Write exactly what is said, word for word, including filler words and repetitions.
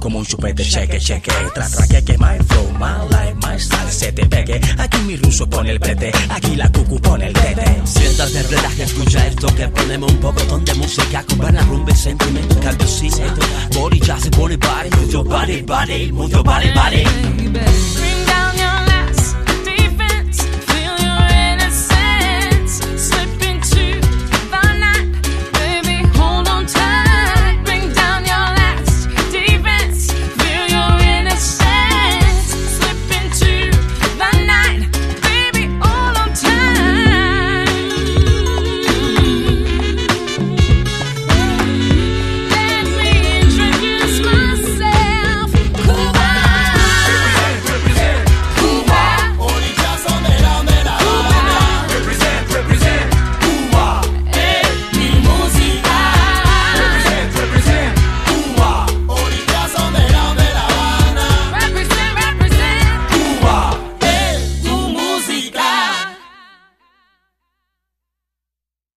como un chupete, cheque, cheque. Tra, tra, que que my flow, my life, my style, se te pegue. Aquí mi ruso pone el brete, aquí la cucu pone el tete. Siéntate, relaja, escucha esto que ponemos un pocotón de música con buena rumba y sentimiento, calvecito. Body ya se pone body, move your body, body, move your body, body.